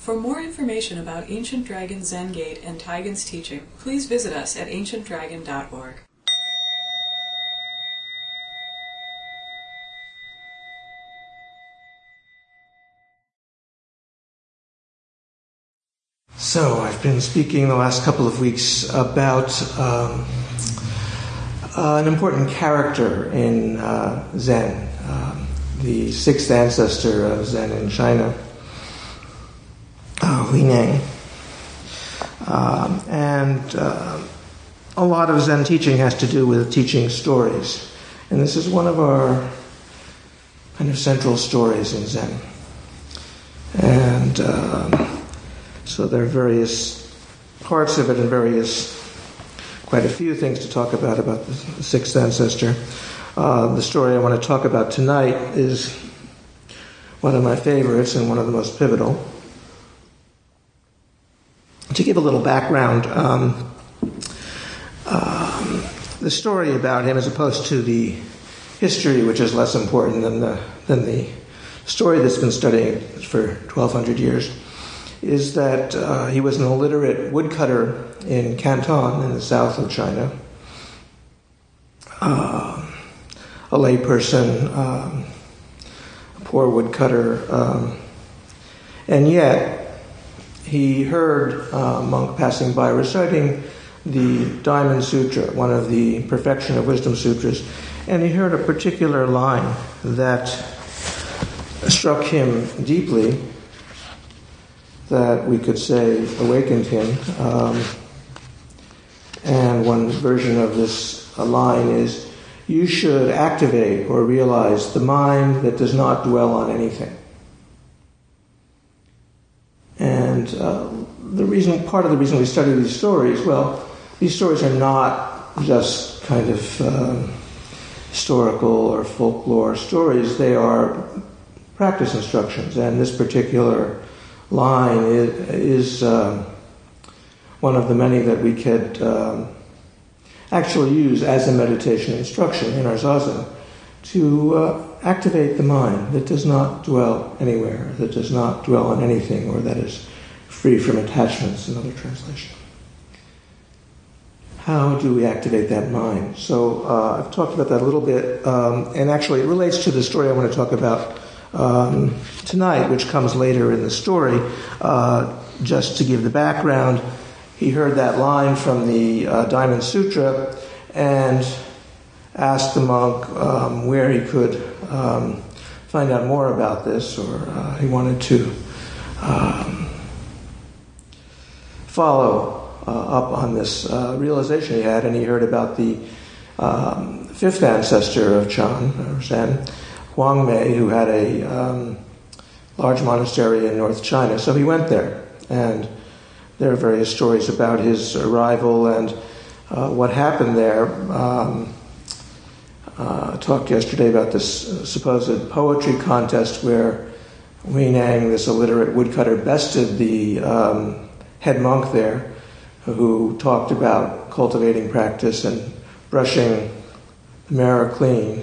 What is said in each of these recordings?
For more information about Ancient Dragon Zen Gate and Taigen's teaching, please visit us at ancientdragon.org. So, I've been speaking the last couple of weeks about an important character in Zen, the sixth ancestor of Zen in China, Huineng. And a lot of Zen teaching has to do with teaching stories. And this is one of our kind of central stories in Zen. And so there are various parts of it and quite a few things to talk about the sixth ancestor. The story I want to talk about tonight is one of my favorites and one of the most pivotal. To give a little background, the story about him, as opposed to the history, which is less important than the story that's been studying for 1,200 years, is that he was an illiterate woodcutter in Canton in the south of China, a layperson, a poor woodcutter, and yet he heard a monk passing by reciting the Diamond Sutra, one of the Perfection of Wisdom Sutras, and he heard a particular line that struck him deeply, that we could say awakened him. And one version of this line is, "You should activate or realize the mind that does not dwell on anything." And part of the reason we study these stories, well, these stories are not just kind of historical or folklore stories. They are practice instructions, and this particular line is one of the many that we could actually use as a meditation instruction in our zazen to activate the mind that does not dwell anywhere, that does not dwell on anything, or that is free from attachments, another translation. How do we activate that mind? So I've talked about that a little bit, and actually it relates to the story I want to talk about tonight, which comes later in the story. Just to give the background, he heard that line from the Diamond Sutra and asked the monk where he could find out more about this, or he wanted to follow up on this realization he had, and he heard about the fifth ancestor of Chan, or Zen, Huangmei, who had a large monastery in North China. So he went there, and there are various stories about his arrival and what happened there. I talked yesterday about this supposed poetry contest where Huineng, this illiterate woodcutter, bested the head monk there, who talked about cultivating practice and brushing the mirror clean,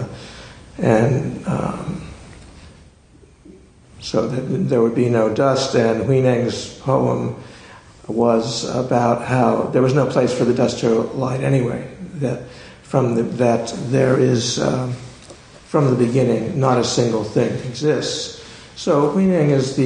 so that there would be no dust. And Huineng's poem was about how there was no place for the dust to light anyway, that there is, from the beginning, not a single thing exists. So Huineng is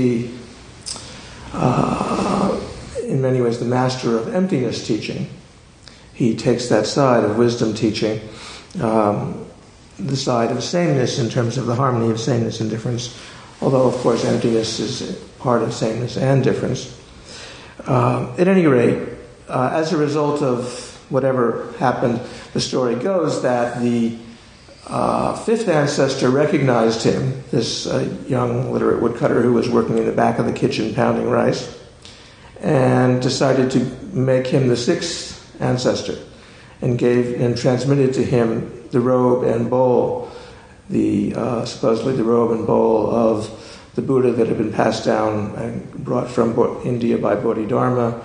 in many ways the master of emptiness teaching. He takes that side of wisdom teaching, the side of sameness in terms of the harmony of sameness and difference, although of course emptiness is part of sameness and difference. At any rate, as a result of whatever happened, the story goes that the fifth ancestor recognized him, this young literate woodcutter who was working in the back of the kitchen pounding rice, and decided to make him the sixth ancestor, and transmitted to him the robe and bowl, supposedly the robe and bowl of the Buddha that had been passed down and brought from India by Bodhidharma.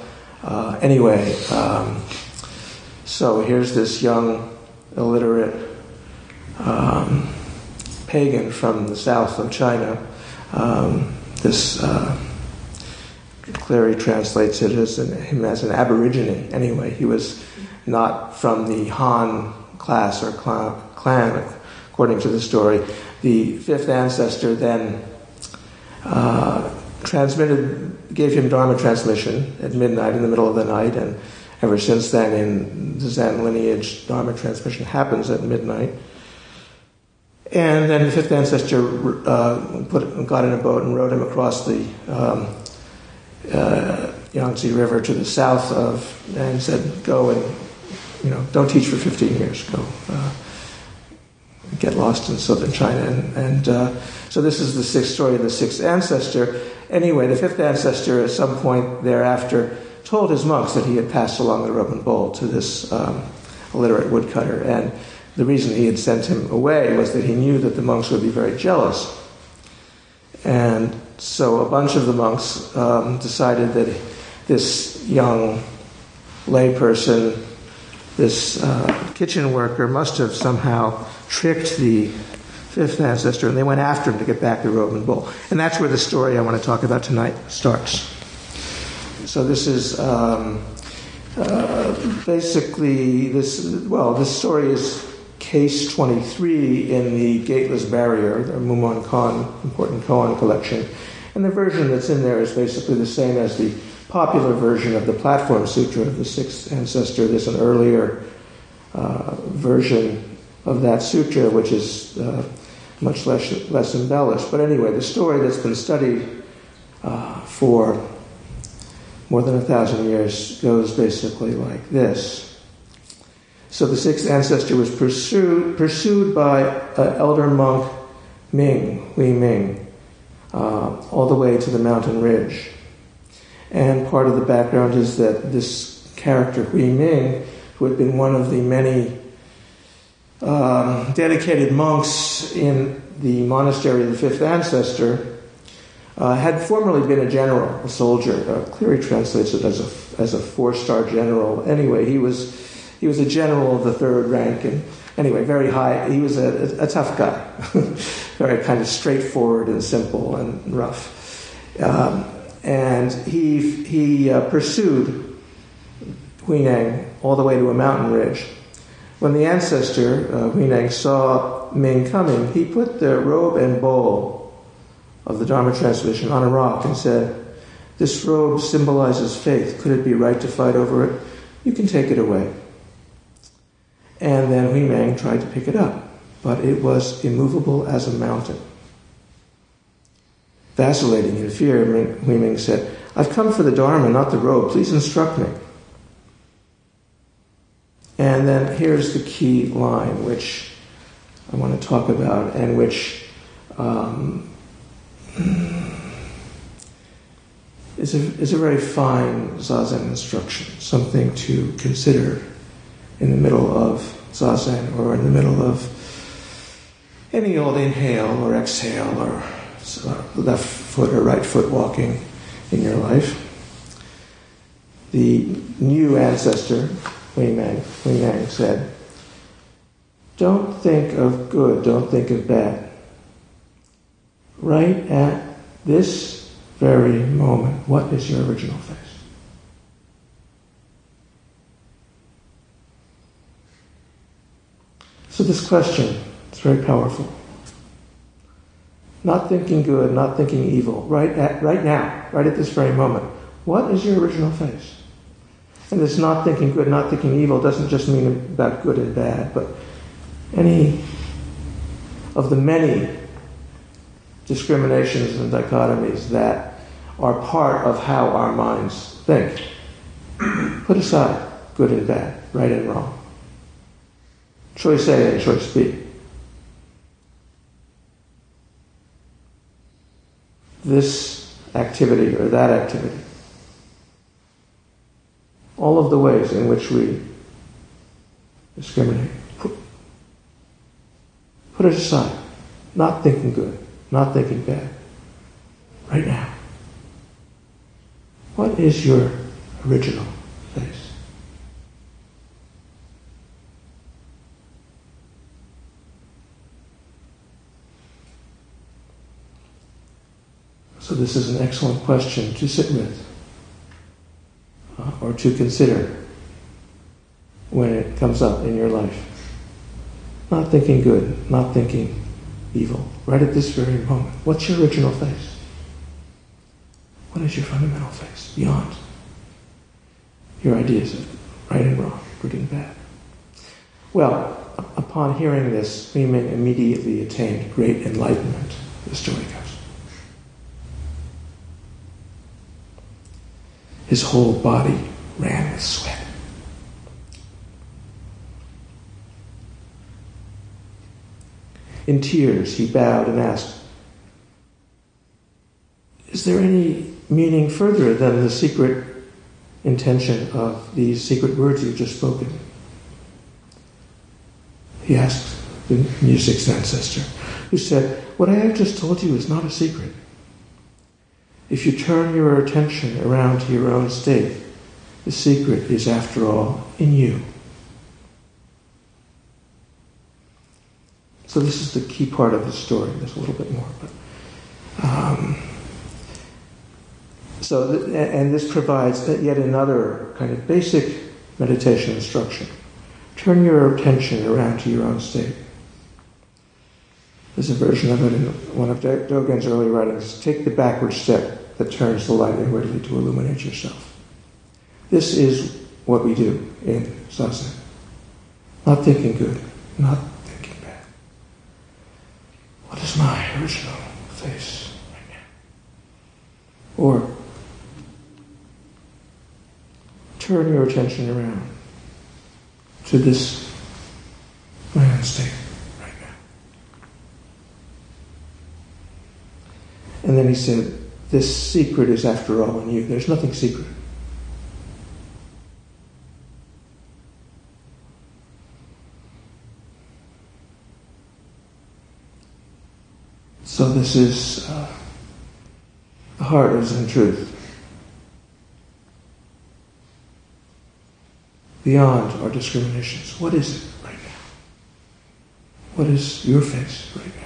So here's this young, illiterate pagan from the south of China, this Cleary translates it as him as an aborigine. Anyway, he was not from the Han class or clan, according to the story. The fifth ancestor then gave him Dharma transmission at midnight, in the middle of the night, and ever since then in the Zen lineage, Dharma transmission happens at midnight. And then the fifth ancestor got in a boat and rowed him across the Yangtze River to the south and said, go and, don't teach for 15 years, go get lost in southern China. And so this is the sixth story of the sixth ancestor. Anyway, the fifth ancestor at some point thereafter told his monks that he had passed along the Roman bowl to this illiterate woodcutter. And the reason he had sent him away was that he knew that the monks would be very jealous. And so a bunch of the monks decided that this young layperson, this kitchen worker, must have somehow tricked the fifth ancestor, and they went after him to get back the Roman bowl. And that's where the story I want to talk about tonight starts. So this is basically this story is case 23 in the Gateless Barrier, the Mumon Koan, important koan collection. And the version that's in there is basically the same as the popular version of the Platform Sutra of the sixth ancestor. There's an earlier version of that sutra, which is much less embellished. But anyway, the story that's been studied for more than 1,000 years goes basically like this. So the sixth ancestor was pursued by elder monk Hui Ming, all the way to the mountain ridge. And part of the background is that this character, Hui Ming, who had been one of the many dedicated monks in the monastery of the fifth ancestor, had formerly been a general, a soldier. Cleary translates it as a 4-star general. Anyway, he was a general of the third rank, and anyway, very high. He was a tough guy, very kind of straightforward and simple and rough. And he pursued Huineng all the way to a mountain ridge. When the ancestor, Huineng, saw Ming coming, he put the robe and bowl of the Dharma transmission on a rock and said, "This robe symbolizes faith. Could it be right to fight over it? You can take it away." And then Huineng tried to pick it up, but it was immovable as a mountain. Vacillating in fear, Huineng said, "I've come for the Dharma, not the robe. Please instruct me." And then here's the key line, which I want to talk about, and which is a very fine Zazen instruction, something to consider in the middle of Zazen, or in the middle of any old inhale or exhale, or left foot or right foot walking in your life. The new ancestor, Huineng, said, "Don't think of good, don't think of bad. Right at this very moment, what is your original face?" So this question is very powerful. Not thinking good, not thinking evil, right now, right at this very moment. What is your original face? And this not thinking good, not thinking evil doesn't just mean about good and bad, but any of the many discriminations and dichotomies that are part of how our minds think. Put aside good and bad, right and wrong. Choice A and choice B. This activity or that activity. All of the ways in which we discriminate. Put it aside. Not thinking good, not thinking bad. Right now. What is your original face? So this is an excellent question to sit with. or to consider when it comes up in your life? Not thinking good, not thinking evil, right at this very moment. What's your original face? What is your fundamental face beyond your ideas of right and wrong, good and bad? Well, upon hearing this, Huimeng immediately attained great enlightenment, the story goes. His whole body ran with sweat. In tears, he bowed and asked, "Is there any meaning further than the secret intention of these secret words you've just spoken?" He asked the new sixth ancestor, who said, "What I have just told you is not a secret. If you turn your attention around to your own state, the secret is, after all, in you." So this is the key part of the story. There's a little bit more, but and this provides yet another kind of basic meditation instruction. Turn your attention around to your own state. There's a version of it in one of Dogen's early writings. Take the backward step that turns the light inwardly to illuminate yourself. This is what we do in Zazen. Not thinking good, not thinking bad. What is my original face right now? Or turn your attention around to this my own state right now. And then he said, this secret is after all in you. There's nothing secret. So this is the heart of Zen truth. Beyond our discriminations. What is it right now? What is your face right now?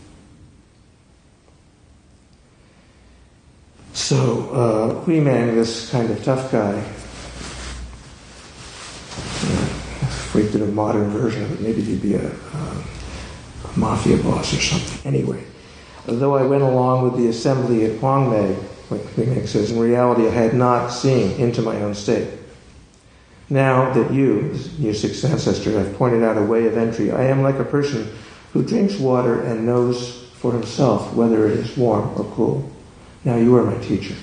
So, Huimeng, this kind of tough guy, if we did a modern version of it, maybe he'd be a mafia boss or something. Anyway, though I went along with the assembly at Huangmei, like Huimeng says, in reality I had not seen into my own state. Now that you, your sixth ancestor, have pointed out a way of entry, I am like a person who drinks water and knows for himself whether it is warm or cool. Now you are my teacher.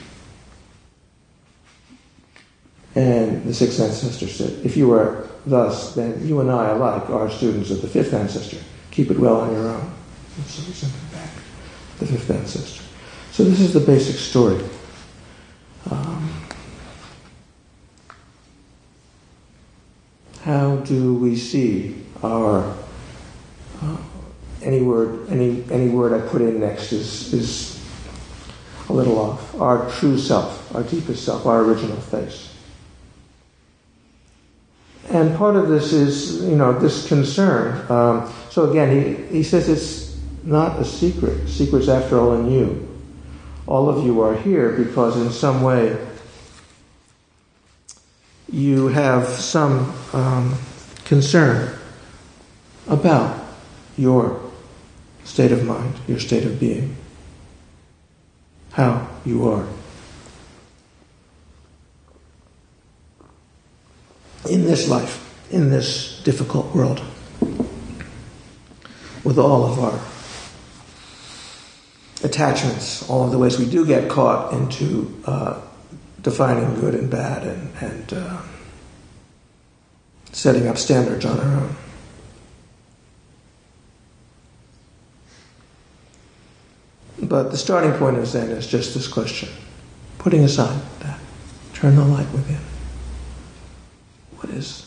And the sixth ancestor said, if you are thus, then you and I alike are students of the fifth ancestor. Keep it well on your own. And so we sent it back to the fifth ancestor. So this is the basic story. How do we see our any word I put in next is a little off. Our true self, our deepest self, our original face. And part of this is, this concern. So again, he says it's not a secret. Secret's after all in you. All of you are here because in some way you have some concern about your state of mind, your state of being, how you are. In this life, in this difficult world, with all of our attachments, all of the ways we do get caught into defining good and bad and setting up standards on our own. But the starting point of Zen is just this question. Putting aside that, turn the light within. What is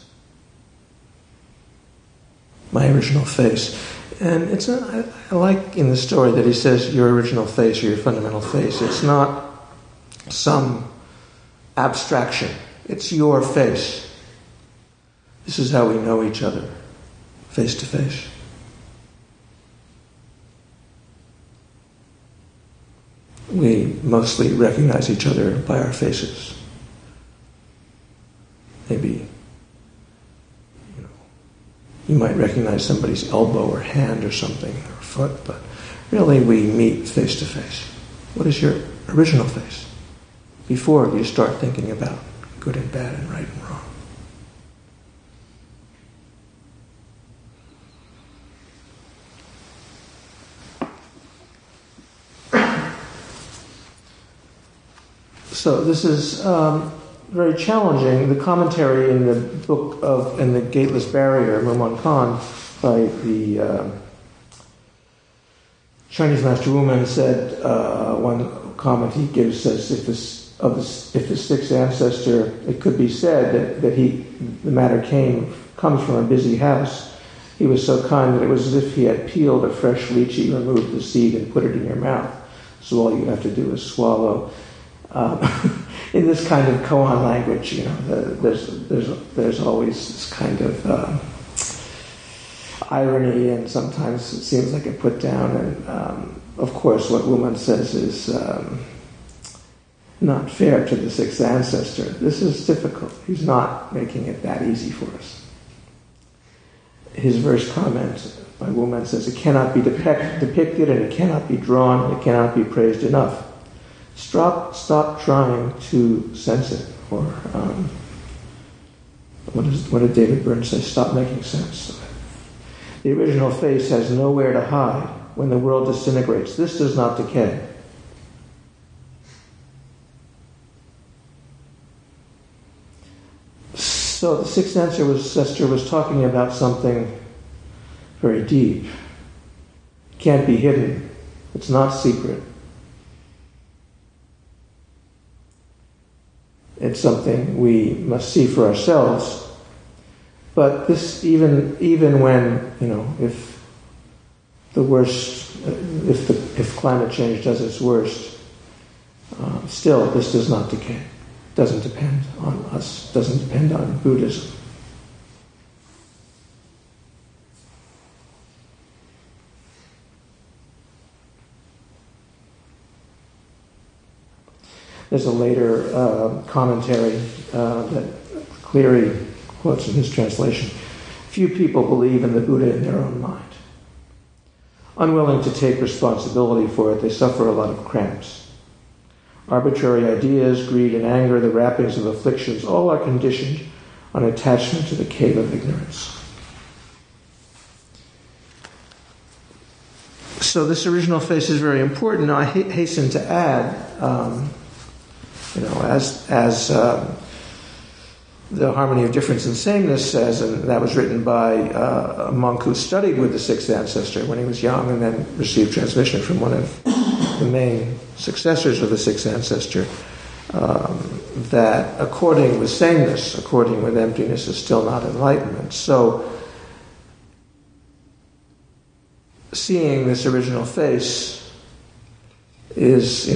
my original face? And I like in the story that he says your original face or your fundamental face. It's not some abstraction. It's your face. This is how we know each other, face to face. We mostly recognize each other by our faces. maybe, you might recognize somebody's elbow or hand or something, or foot, but really we meet face to face. What is your original face? Before you start thinking about good and bad and right and wrong. So this is very challenging. The commentary in the book in the Gateless Barrier, Mumon Khan, by the Chinese Master Wumen said, one comment he gives says, if the sixth ancestor, it could be said that the matter comes from a busy house. He was so kind that it was as if he had peeled a fresh lychee, removed the seed, and put it in your mouth. So all you have to do is swallow. In this kind of koan language, there's always this kind of irony, and sometimes it seems like a put down. And of course, what Wumen says is not fair to the sixth ancestor. This is difficult. He's not making it that easy for us. His verse comment by Wumen says, "It cannot be depicted, and it cannot be drawn, and it cannot be praised enough. Stop trying to sense it." Or what did David Burns say? Stop making sense of it. The original face has nowhere to hide when the world disintegrates. This does not decay. So the sixth ancestor was talking about something very deep. It can't be hidden. It's not secret. It's something we must see for ourselves. But this, even when, if the worst, if climate change does its worst, still this does not decay. It doesn't depend on us. It doesn't depend on Buddhism. There's a later commentary that Cleary quotes in his translation. Few people believe in the Buddha in their own mind. Unwilling to take responsibility for it, they suffer a lot of cramps. Arbitrary ideas, greed and anger, the wrappings of afflictions, all are conditioned on attachment to the cave of ignorance. So this original face is very important. Now I hasten to add, as the Harmony of Difference and Sameness says, and that was written by a monk who studied with the sixth ancestor when he was young and then received transmission from one of the main successors of the sixth ancestor, that according with sameness, according with emptiness, is still not enlightenment. So seeing this original face is,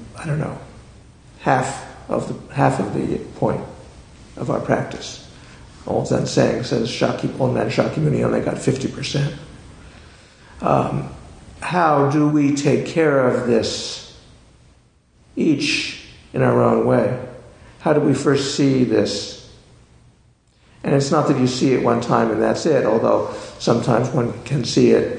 half of the point of our practice. Old Zen saying says, old man Shakyamuni only got 50%. How do we take care of this, each in our own way? How do we first see this? And it's not that you see it one time and that's it, although sometimes one can see it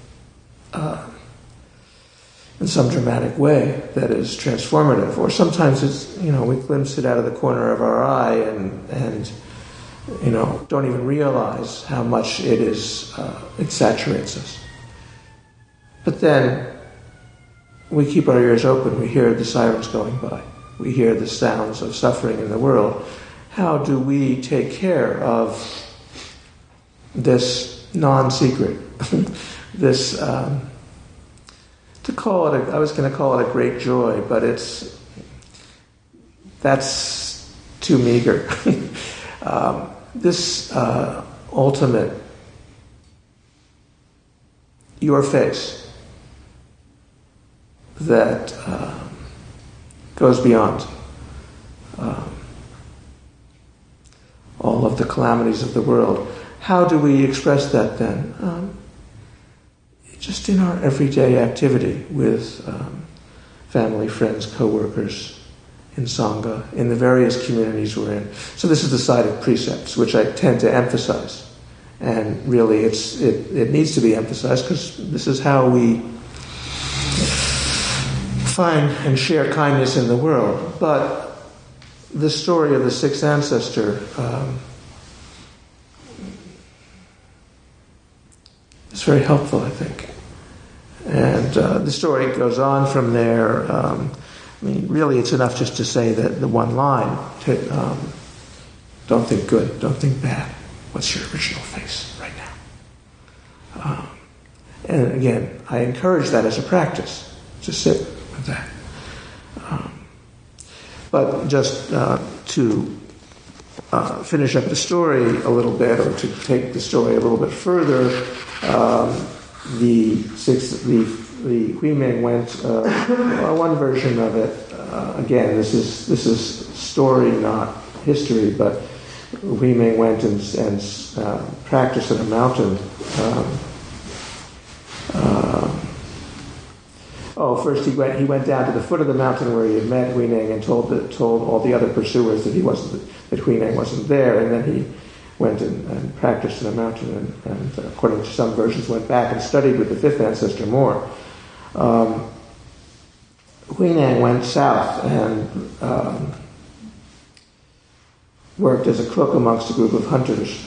in some dramatic way that is transformative. Or sometimes it's, we glimpse it out of the corner of our eye and don't even realize how much it is, it saturates us. But then we keep our ears open. We hear the sirens going by. We hear the sounds of suffering in the world. How do we take care of this non-secret, this, I was going to call it a great joy, but that's too meager. This ultimate, your face, that goes beyond all of the calamities of the world. How do we express that then? Just in our everyday activity with family, friends, co-workers, in Sangha, in the various communities we're in. So this is the side of precepts, which I tend to emphasize. And really, it needs to be emphasized because this is how we find and share kindness in the world. But the story of the sixth ancestor is very helpful, I think. And the story goes on from there. I mean, really, it's enough just to say that the one line, don't think good, don't think bad. What's your original face right now? And again, I encourage that as a practice. Just sit with that. But just to finish up the story a little bit, or to take the story a little bit further, the Huimeng went. One version of it. Again, this is story, not history, but Huimeng went and practiced at a mountain. First he went down to the foot of the mountain where he had met Huineng and told all the other pursuers that Huineng wasn't there, and then he went and practiced in a mountain and according to some versions went back and studied with the fifth ancestor more. Huineng went south and worked as a cook amongst a group of hunters.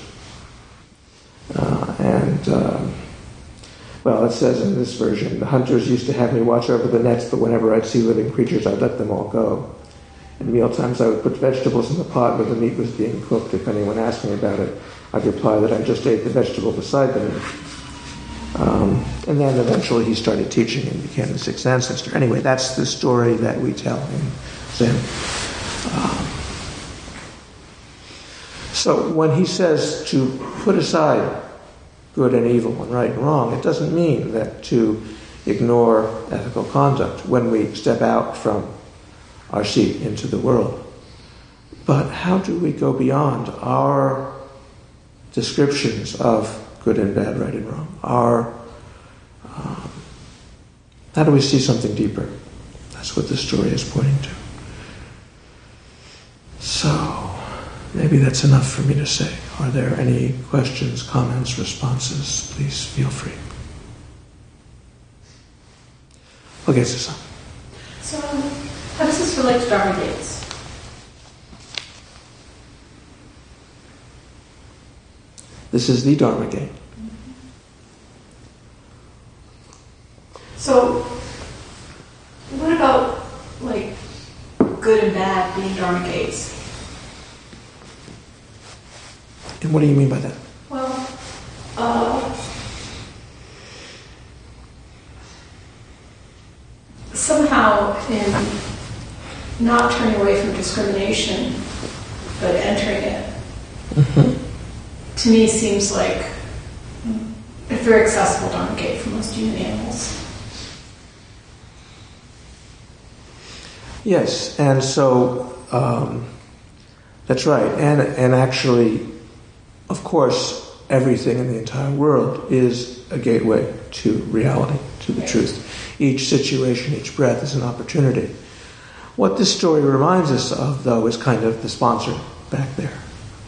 It says in this version, the hunters used to have me watch over the nets, but whenever I'd see living creatures, I'd let them all go. At mealtimes, I would put vegetables in the pot where the meat was being cooked. If anyone asked me about it, I'd reply that I just ate the vegetable beside the meat. And then eventually he started teaching and became the sixth ancestor. Anyway, that's the story that we tell in Zen. So when he says to put aside good and evil and right and wrong, it doesn't mean that to ignore ethical conduct when we step out from our seat into the world. But how do we go beyond our descriptions of good and bad, right and wrong? How do we see something deeper? That's what the story is pointing to. So, maybe that's enough for me to say. Are there any questions, comments, responses? Please feel free. Okay, Susan. So, how does this relate to Dharma gates? This is the Dharma gate. So, what about, good and bad being Dharma gates? And what do you mean by that? Well, somehow in not turning away from discrimination, but entering it, to me seems like a very accessible Dharma gate for most human animals. Yes, and so that's right. And actually, of course, everything in the entire world is a gateway to reality, to the truth. Each situation, each breath is an opportunity. What this story reminds us of, though, is kind of the sponsor back there.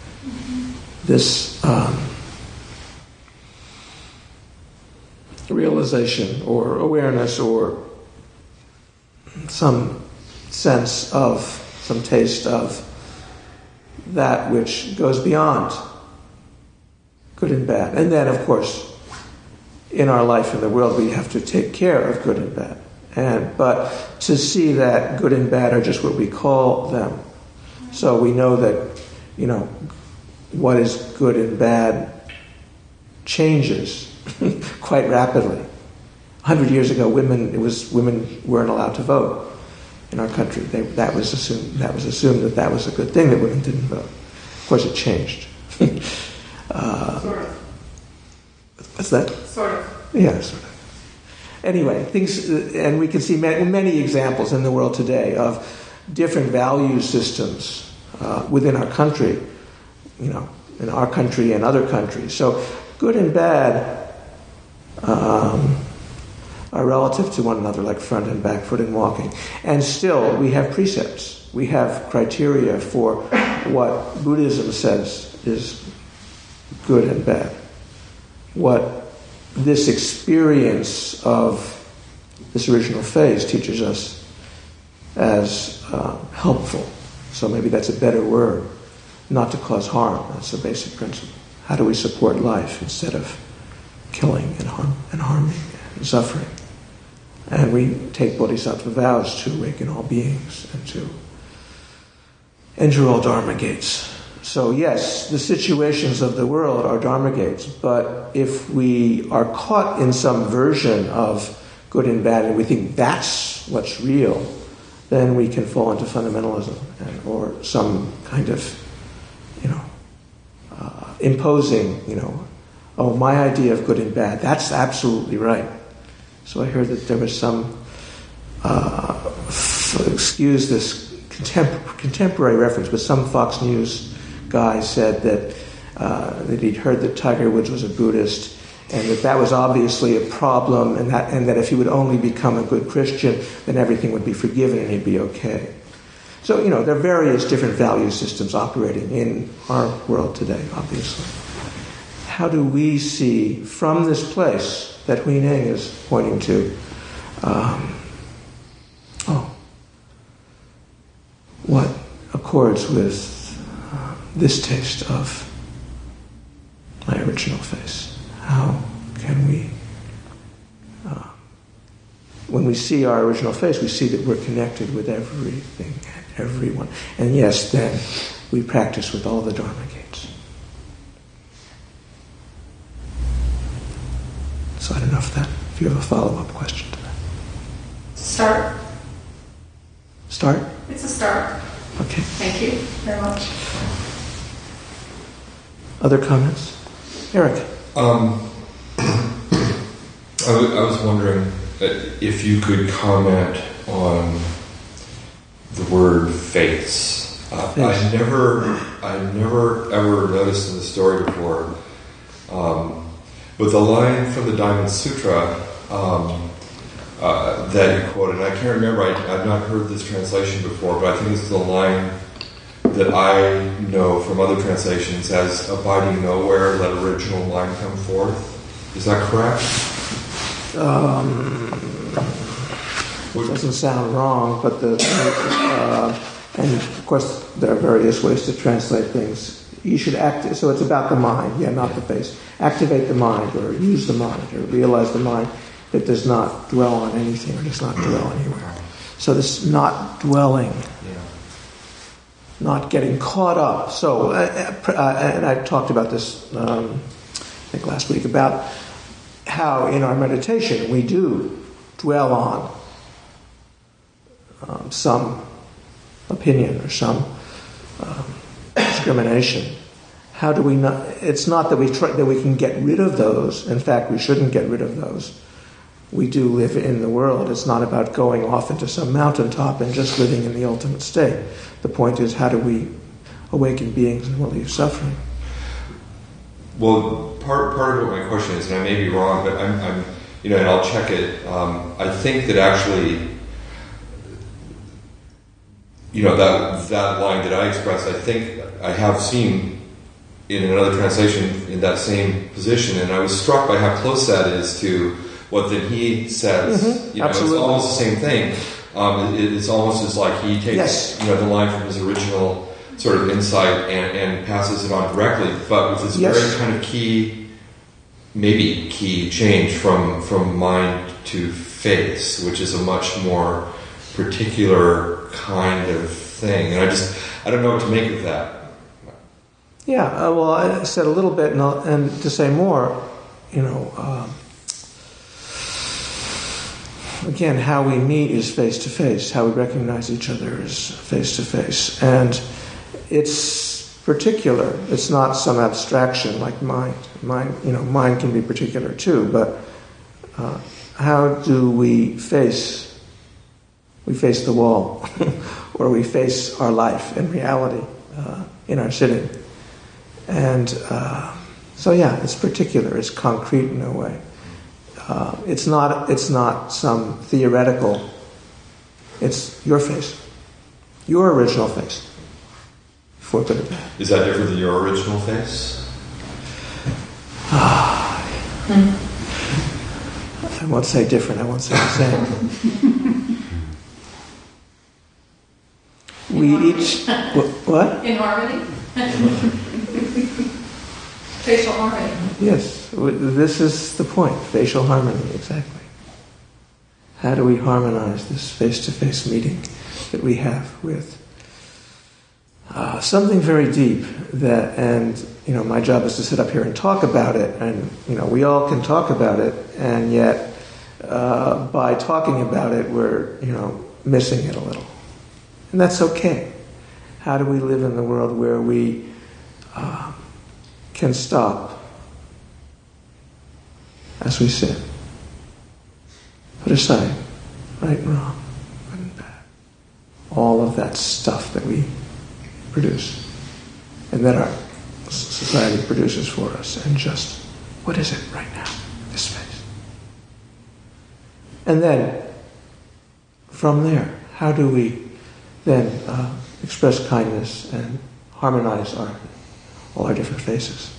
This realization or awareness or some sense of, some taste of that which goes beyond good and bad. And then, of course, in our life in the world, we have to take care of good and bad. But to see that good and bad are just what we call them. So we know that, what is good and bad changes quite rapidly. 100 years ago, women weren't allowed to vote in our country. That was assumed that was a good thing that women didn't vote. Of course, it changed. Sort of. What's that? Sort of. Yeah, sort of. Anyway, things, and we can see many examples in the world today of different value systems within our country, in our country and other countries. So, good and bad are relative to one another, like front and back foot and walking. And still, we have precepts. we have criteria for what Buddhism says is good and bad. What this experience of this original phase teaches us as helpful. So maybe that's a better word. Not to cause harm. That's the basic principle. How do we support life instead of killing and harming and suffering? And we take bodhisattva vows to awaken all beings and to enter all dharma gates. So yes, the situations of the world are dharma gates, but if we are caught in some version of good and bad and we think that's what's real, then we can fall into fundamentalism or some kind of, imposing, oh, my idea of good and bad, that's absolutely right. So I heard that there was some, excuse this contemporary reference, but some Fox News guy said that he'd heard that Tiger Woods was a Buddhist, and that was obviously a problem, and that if he would only become a good Christian, then everything would be forgiven and he'd be okay. So, there are various different value systems operating in our world today, obviously. How do we see from this place that Hui Ning is pointing to, what accords with this taste of my original face? How can we, when we see our original face, we see that we're connected with everything and everyone. And yes, then we practice with all the Dharma gates. So I don't know if you have a follow-up question to that. Start. Start? It's a start. Okay. Thank you very much. Other comments? Eric? I was wondering if you could comment on the word face. I never ever noticed in the story before, but the line from the Diamond Sutra that you quoted, and I can't remember, I've not heard this translation before, but I think this is the line that I know from other translations as abiding nowhere, let original mind come forth. Is that correct? It doesn't sound wrong, but and of course there are various ways to translate things. You should so it's about the mind, not the face. Activate the mind, or use the mind, or realize the mind that does not dwell on anything, or does not dwell anywhere. So this not dwelling, not getting caught up. So, and I talked about this, I think last week, about how in our meditation we do dwell on some opinion or some discrimination. How do we not? It's not that we can get rid of those. In fact, we shouldn't get rid of those. We do live in the world. It's not about going off into some mountaintop and just living in the ultimate state. The point is, how do we awaken beings and relieve suffering? Well, part of what my question is, and I may be wrong, but I'm and I'll check it. I think that actually, that line that I expressed, I think I have seen in another translation in that same position, and I was struck by how close that is to what then he says. Mm-hmm. It's almost the same thing. It's almost as like he takes the line from his original sort of insight and passes it on directly, but with this very kind of key change from mind to face, which is a much more particular kind of thing. And I don't know what to make of that. Yeah, well, I said a little bit, and to say more, again, how we meet is face-to-face. How we recognize each other is face-to-face. And it's particular. It's not some abstraction like mind. Mind can be particular too, but how do we face? We face the wall, or we face our life and reality in our sitting. And it's particular. It's concrete in a way. It's not some theoretical. It's your face. Your original face. For good or bad. Is that different than your original face? I won't say different, I won't say the same. We each... What? In harmony? Facial harmony. Yes, this is the point. Facial harmony, exactly. How do we harmonize this face-to-face meeting that we have with something very deep and my job is to sit up here and talk about it, and we all can talk about it, and yet by talking about it we're missing it a little, and that's okay. How do we live in the world where we can stop as we sit, put aside right and wrong, good and bad, all of that stuff that we produce and that our society produces for us, and just, what is it right now, this space? And then, from there, how do we then express kindness and harmonize all our different faces?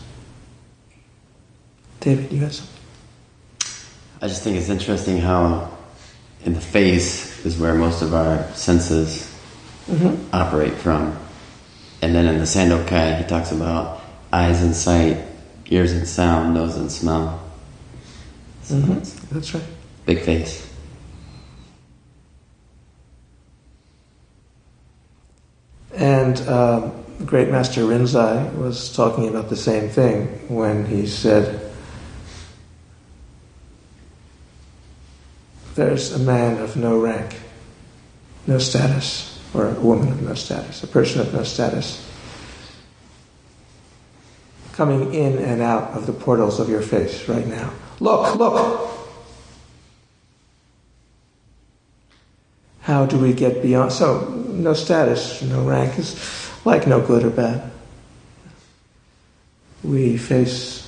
David, you had something? I just think it's interesting how in the face is where most of our senses operate from. And then in the Sandokai, he talks about eyes and sight, ears and sound, nose and smell. So That's right. Big face. And great Master Rinzai was talking about the same thing when he said, there's a man of no rank, no status, or a woman of no status, a person of no status, coming in and out of the portals of your face right now. Look, look! How do we get beyond? So, no status, no rank is like no good or bad. We face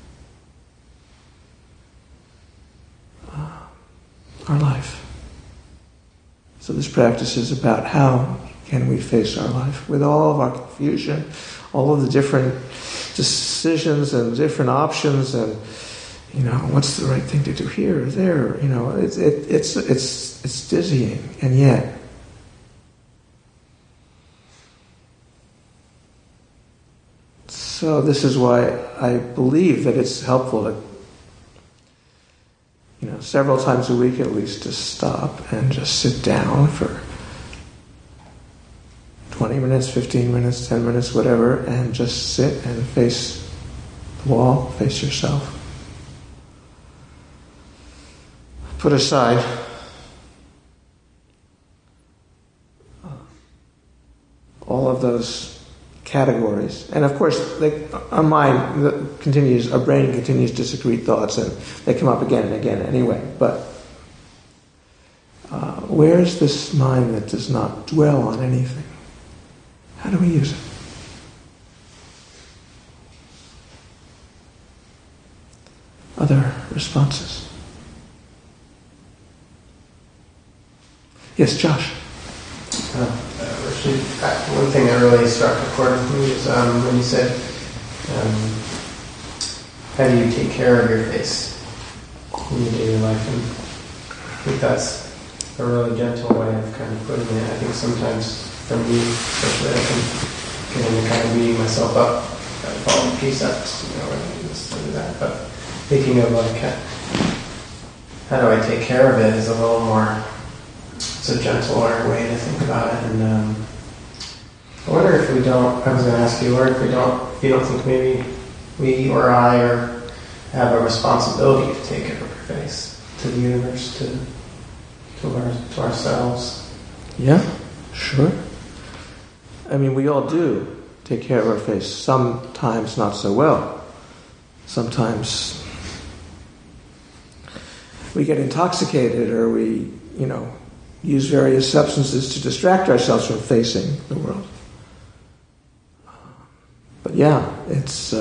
our life. So this practice is about how can we face our life with all of our confusion, all of the different decisions and different options, and what's the right thing to do here or there. It's dizzying, and yet so this is why I believe that it's helpful to several times a week at least to stop and just sit down for 20 minutes, 15 minutes, 10 minutes, whatever, and just sit and face the wall, face yourself. Put aside all of those categories. And of course, our brain continues to secrete thoughts, and they come up again and again anyway. But where is this mind that does not dwell on anything? How do we use it? Other responses? Yes, Josh. One thing that really struck a chord with me is when you said, how do you take care of your face in your daily life? And I think that's a really gentle way of kind of putting it. I think sometimes for me, especially, I can get into kind of beating myself up, following precepts, this and that. But thinking of how do I take care of it is a little more. It's a gentler way to think about it, and I wonder if we don't. I was going to ask you, or if you don't think maybe we or I have a responsibility to take care of our face, to the universe, to ourselves. Yeah, sure. I mean, we all do take care of our face. Sometimes not so well. Sometimes we get intoxicated, or we, use various substances to distract ourselves from facing the world. But yeah, it's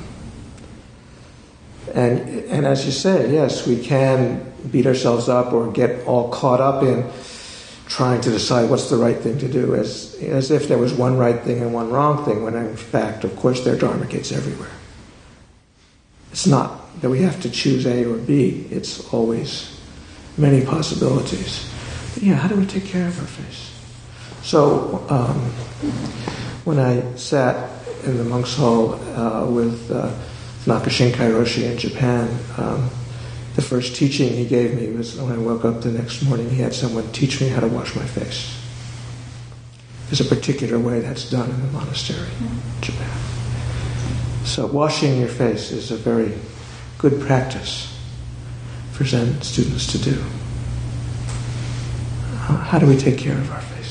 and as you say, yes, we can beat ourselves up or get all caught up in trying to decide what's the right thing to do, as if there was one right thing and one wrong thing, when in fact, of course, there are Dharma gates everywhere. It's not that we have to choose A or B. It's always many possibilities. But yeah, how do we take care of our face? So when I sat in the monks' hall with Nakashinkai Roshi in Japan, the first teaching he gave me was when I woke up the next morning, he had someone teach me how to wash my face. There's a particular way that's done in the monastery in Japan. So washing your face is a very good practice for Zen students to do. How do we take care of our face?